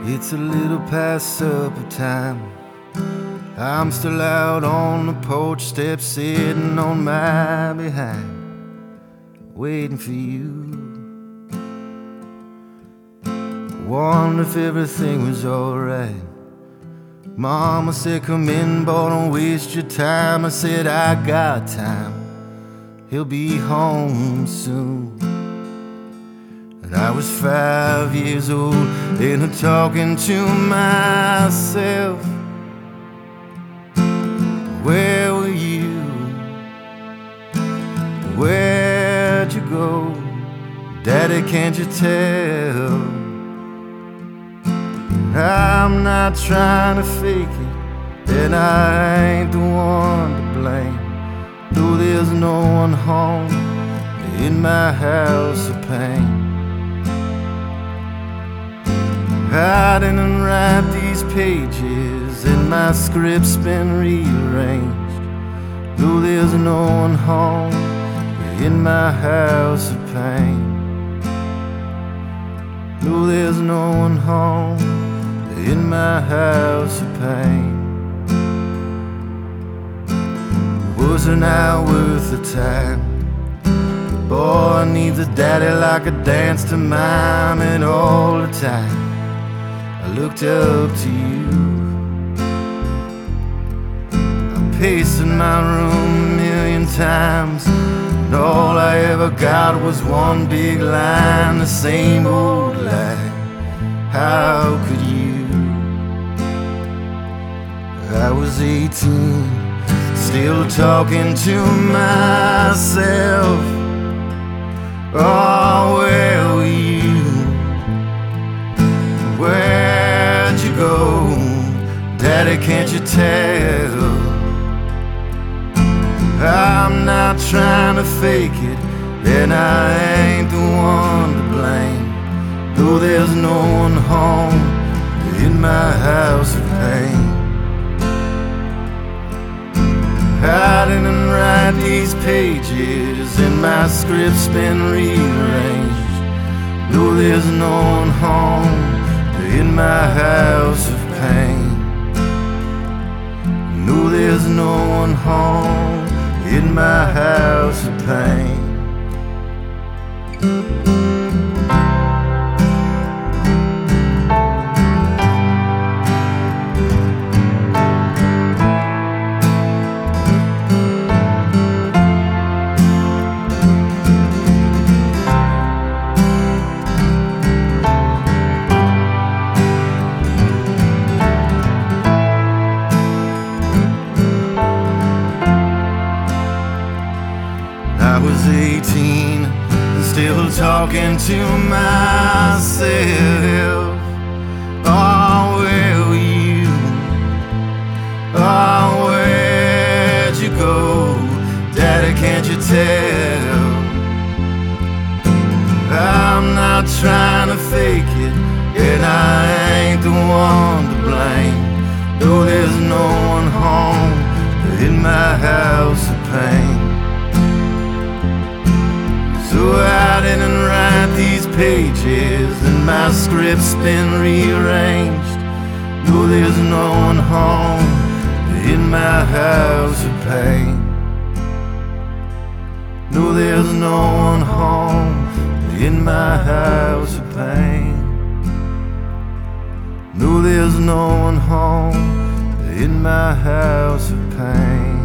It's a little past supper time. I'm still out on the porch steps, sitting on my behind, waiting for you. Wonder if everything was alright. Mama said, come in, boy, don't waste your time. I said, I got time, he'll be home soon. And I was 5 years old and I'm talking to myself. Where were you? Where'd you go? Daddy, can't you tell? I'm not trying to fake it, and I ain't the one to blame. Though there's no one home in my house of pain. I didn't write these pages, and my script's been rearranged. Though there's no one home in my house of pain. Though there's no one home in my house of pain. Wasn't I worth the time? The boy needs a daddy like a dance to mime. And all the time I looked up to you. I paced in my room 1,000,000 times, and all I ever got was one big line, the same old lie. How could you? I was 18, still talking to myself. Oh, where were you? Where'd you go? Daddy, can't you tell? I'm not trying to fake it, and I ain't the one to blame. Though there's no one home in my house of pain. I didn't write these pages, and my script's been rearranged. Though there's no one home in my house of pain. No, there's no one home in my house of pain. I was 18 and still talking to myself. Oh, where were you? Oh, where'd you go? Daddy, can't you tell? I'm not trying to fake it, and I ain't the one to blame. Though there's no one home in my house of pain. So I didn't write these pages, and my script's been rearranged. Though there's no one home in my house of pain. No, there's no one home in my house of pain. No, there's no one home in my house of pain.